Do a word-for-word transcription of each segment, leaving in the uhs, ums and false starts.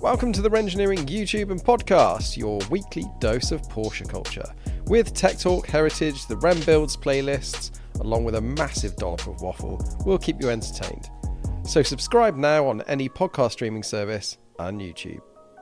Welcome to the Rengineering YouTube and podcast, your weekly dose of Porsche culture. With Tech Talk, Heritage, the Rem Builds playlists, along with a massive dollop of waffle, we'll keep you entertained. So subscribe now on any podcast streaming service and YouTube.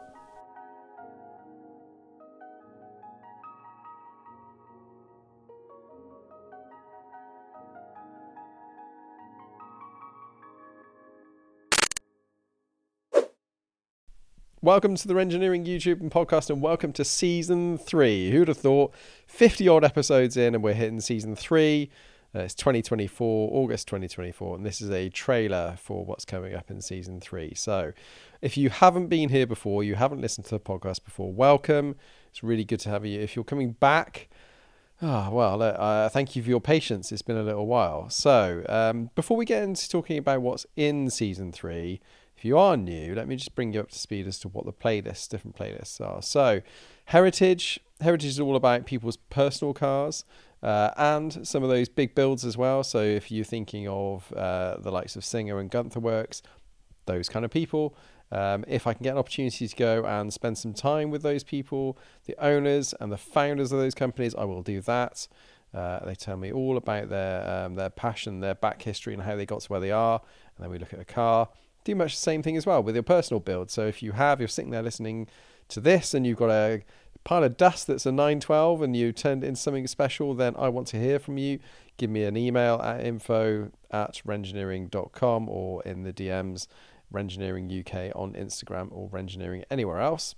Welcome to the Rengineering YouTube and podcast, and welcome to season three. Who'd have thought? fifty odd episodes in, and we're hitting season three. Uh, it's twenty twenty-four, August twenty twenty-four, and this is a trailer for what's coming up in season three. So, if you haven't been here before, you haven't listened to the podcast before, welcome. It's really good to have you. If you're coming back, ah, oh, well, uh, thank you for your patience. It's been a little while. So, um, before we get into talking about what's in season three. If you are new, let me just bring you up to speed as to what the playlists, different playlists are. So, Heritage. Heritage is all about people's personal cars uh, and some of those big builds as well. So, if you're thinking of uh, the likes of Singer and Gunther Works, those kind of people, um, if I can get an opportunity to go and spend some time with those people, the owners and the founders of those companies, I will do that. Uh, they tell me all about their um, their passion, their back history, and how they got to where they are. And then we look at a car. Do much the same thing as well with your personal build. So if you have, you're sitting there listening to this and you've got a pile of dust that's a nine twelve and you turned it into something special, then I want to hear from you. Give me an email at info at rengineering dot com or in the D Ms, Rengineering U K on Instagram or Rengineering anywhere else.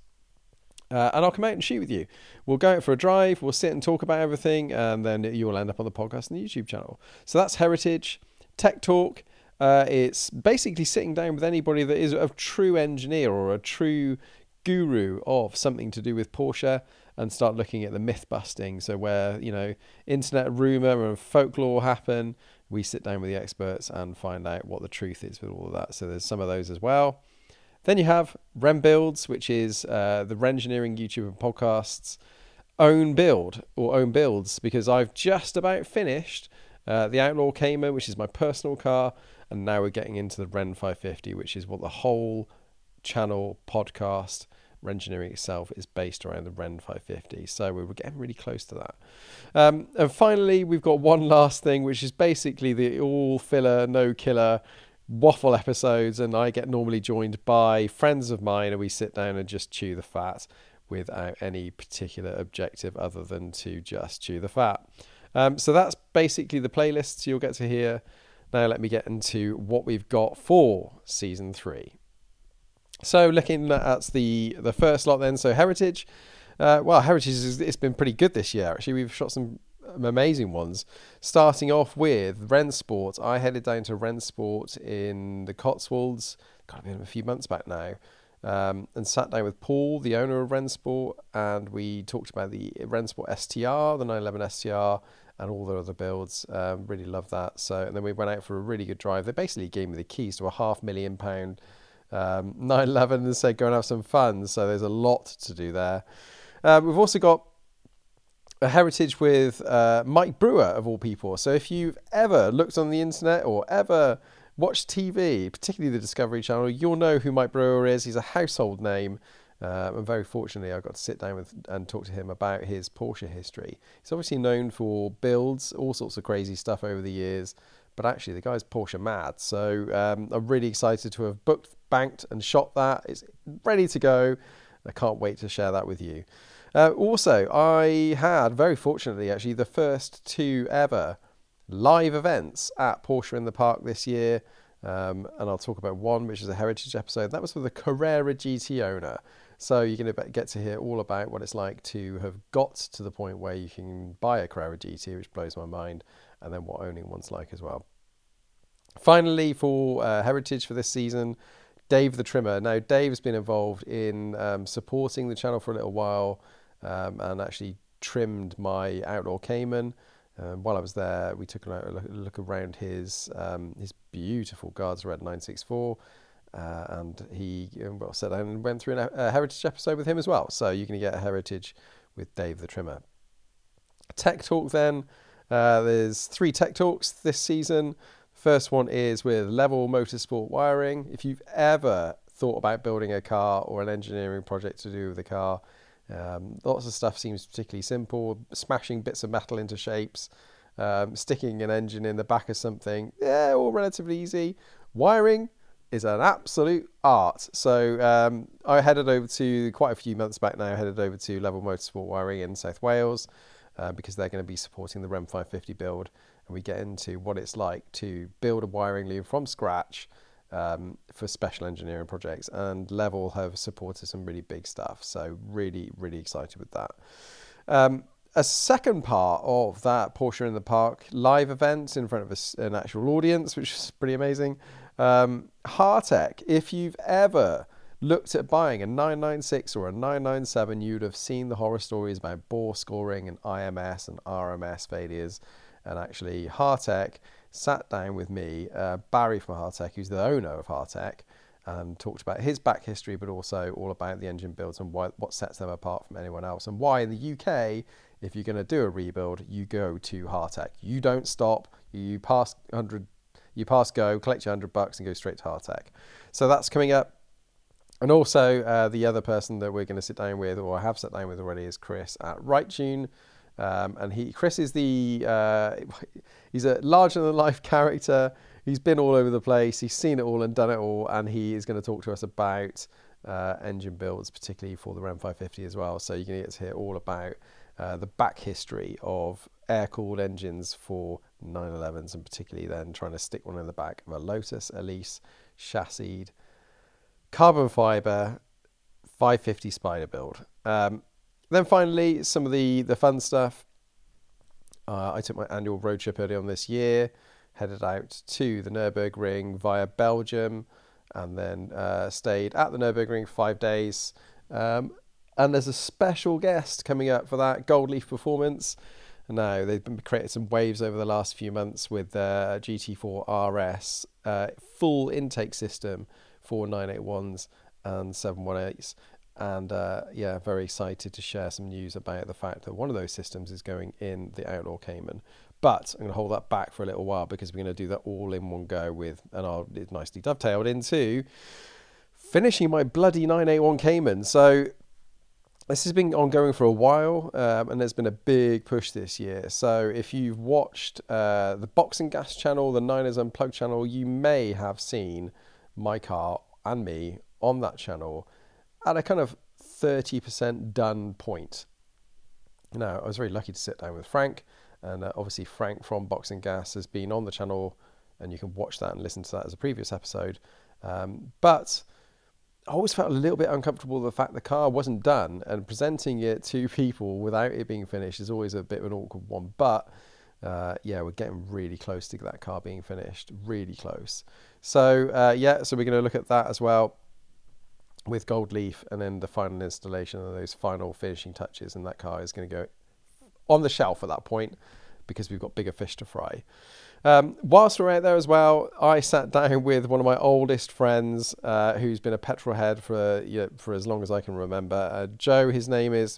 Uh, and I'll come out and shoot with you. We'll go out for a drive, we'll sit and talk about everything, and then you will end up on the podcast and the YouTube channel. So that's Heritage. Tech Talk. Uh, it's basically sitting down with anybody that is a true engineer or a true guru of something to do with Porsche and start looking at the myth busting. So where, you know, internet rumor and folklore happen, we sit down with the experts and find out what the truth is with all of that. So there's some of those as well. Then you have Rem Builds, which is uh, the Rengineering YouTube and podcasts own build or own builds, because I've just about finished uh, the Outlaw Cayman, which is my personal car. And now we're getting into the Ren five fifty, which is what the whole channel, podcast, Rengineering itself is based around the Ren five fifty. So we were getting really close to that. Um, and finally, we've got one last thing, which is basically the all filler, no killer waffle episodes. And I get normally joined by friends of mine and we sit down and just chew the fat without any particular objective other than to just chew the fat. Um, so that's basically the playlists you'll get to hear. Now let me get into what we've got for season three. So looking at the the first lot then, so Heritage. Uh, well, Heritage, is, it's been pretty good this year, actually. We've shot some amazing ones. Starting off with Rensport. I headed down to Rensport in the Cotswolds, got been a few months back now, um, and sat down with Paul, the owner of Rensport, and we talked about the Rensport S T R, the nine eleven S T R, and all the other builds. Um, really love that. So, and then we went out for a really good drive. They basically gave me the keys to a half million pound um, nine eleven and said, go and have some fun. So there's a lot to do there. Uh, we've also got a Heritage with uh, Mike Brewer, of all people. So if you've ever looked on the internet or ever watched T V, particularly the Discovery Channel, you'll know who Mike Brewer is. He's a household name. Uh, and very fortunately, I got to sit down with and talk to him about his Porsche history. He's obviously known for builds, all sorts of crazy stuff over the years, but actually the guy's Porsche mad. So um, I'm really excited to have booked, banked and shot that. It's ready to go. I can't wait to share that with you. Uh, also, I had, very fortunately actually, the first two ever live events at Porsche in the Park this year. Um, and I'll talk about one, which is a Heritage episode. That was with a Carrera G T owner. So you're going to get to hear all about what it's like to have got to the point where you can buy a Carrera G T, which blows my mind, and then what owning one's like as well. Finally, for uh, Heritage for this season, Dave the Trimmer. Now, Dave's been involved in um, supporting the channel for a little while um, and actually trimmed my Outlaw Cayman. Um, while I was there, we took a look, a look around his um, his beautiful Guards Red nine sixty-four. Uh, and he well sat down and went through an, a Heritage episode with him as well. So you're going to get a Heritage with Dave the Trimmer. Tech Talk then. Uh, there's three Tech Talks this season. First one is with Level Motorsport Wiring. If you've ever thought about building a car or an engineering project to do with the car. Um, lots of stuff seems particularly simple. Smashing bits of metal into shapes, um, sticking an engine in the back of something, yeah, all relatively easy. Wiring is an absolute art. So um, I headed over to, quite a few months back now, I headed over to Level Motorsport Wiring in South Wales uh, because they're going to be supporting the R E M five fifty build. And we get into what it's like to build a wiring loom from scratch um, for special engineering projects. And Level have supported some really big stuff. So really, really excited with that. Um, a second part of that Porsche in the Park live event in front of a, an actual audience, which is pretty amazing. Um, Hartec, if you've ever looked at buying a nine ninety-six or a nine ninety-seven, you'd have seen the horror stories about bore scoring and I M S and R M S failures. And actually, Hartec sat down with me, uh, Barry from Hartec, who's the owner of Hartec, and talked about his back history, but also all about the engine builds and why, what sets them apart from anyone else, and why in the U K, if you're going to do a rebuild, you go to Hartec. You don't stop. You pass one hundred, you pass go, collect your one hundred bucks, and go straight to Hartec. So that's coming up. And also, uh, the other person that we're going to sit down with, or I have sat down with already, is Chris at RightTune. Um, and he, Chris is the, uh, he's a larger than life character. He's been all over the place. He's seen it all and done it all. And he is going to talk to us about uh, engine builds, particularly for the R E M five fifty as well. So you're going to get to hear all about uh, the back history of air-cooled engines for nine elevens, and particularly then trying to stick one in the back of a Lotus Elise chassis, carbon fibre, five fifty Spider build. Um, Then finally, some of the, the fun stuff. Uh, I took my annual road trip early on this year, headed out to the Nürburgring via Belgium, and then uh, stayed at the Nürburgring for five days. Um, and there's a special guest coming up for that, Gold Leaf Performance. Now, they've been created some waves over the last few months with their G T four R S, uh, full intake system for nine eighty-ones and seven eighteens. And uh, yeah, very excited to share some news about the fact that one of those systems is going in the Outlaw Cayman. But I'm going to hold that back for a little while because we're going to do that all in one go with, and I'll, it's nicely dovetailed into finishing my bloody nine eighty-one Cayman. So this has been ongoing for a while, um, and there's been a big push this year. So if you've watched uh, the Boxing Gas channel, the Niners Unplugged channel, you may have seen my car and me on that channel at a kind of thirty percent done point. Now, I was very lucky to sit down with Frank, and uh, obviously Frank from Boxing Gas has been on the channel, and you can watch that and listen to that as a previous episode. Um, but I always felt a little bit uncomfortable with the fact the car wasn't done, and presenting it to people without it being finished is always a bit of an awkward one. But uh, yeah, we're getting really close to that car being finished, really close. So uh, yeah, so we're going to look at that as well with Gold Leaf, and then the final installation of those final finishing touches, and that car is going to go on the shelf at that point because we've got bigger fish to fry. Um, whilst we're out there as well, I sat down with one of my oldest friends uh, who's been a petrol head for, you know, for as long as I can remember. Uh, Joe, his name is.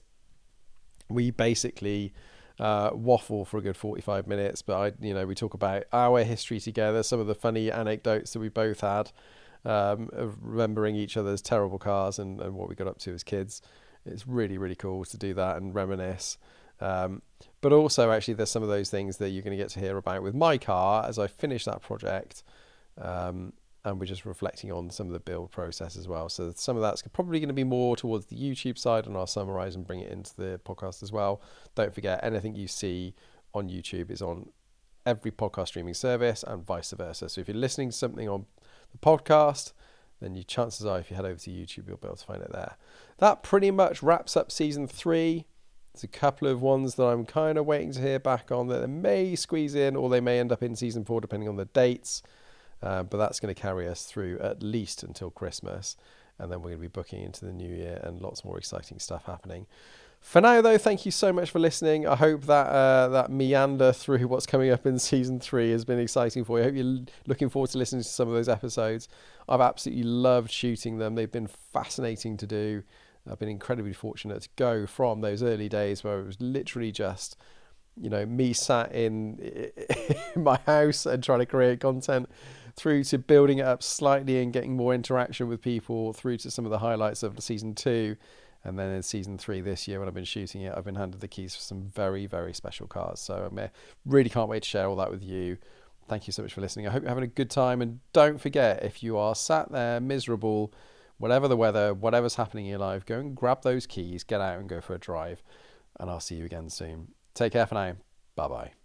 We basically uh, waffle for a good forty-five minutes, but I, you know, we talk about our history together, some of the funny anecdotes that we both had. Um, of remembering each other's terrible cars and, and what we got up to as kids. It's really, really cool to do that and reminisce. Um, but also, actually, there's some of those things that you're going to get to hear about with my car as I finish that project. Um, and we're just reflecting on some of the build process as well. So some of that's probably going to be more towards the YouTube side, and I'll summarize and bring it into the podcast as well. Don't forget, anything you see on YouTube is on every podcast streaming service and vice versa. So if you're listening to something on the podcast, then your chances are if you head over to YouTube, you'll be able to find it there. That pretty much wraps up season three. There's a couple of ones that I'm kind of waiting to hear back on that they may squeeze in, or they may end up in season four depending on the dates. Uh, but that's going to carry us through at least until Christmas, and then we're going to be booking into the new year and lots more exciting stuff happening. For now, though, thank you so much for listening. I hope that uh, that meander through what's coming up in season three has been exciting for you. I hope you're looking forward to listening to some of those episodes. I've absolutely loved shooting them. They've been fascinating to do. I've been incredibly fortunate to go from those early days where it was literally just, you know, me sat in, in my house and trying to create content, through to building it up slightly and getting more interaction with people, through to some of the highlights of the season two. And then in season three this year, when I've been shooting it, I've been handed the keys for some very, very special cars. So I really can't wait to share all that with you. Thank you so much for listening. I hope you're having a good time. And don't forget, if you are sat there miserable, whatever the weather, whatever's happening in your life, go and grab those keys, get out and go for a drive. And I'll see you again soon. Take care for now. Bye-bye.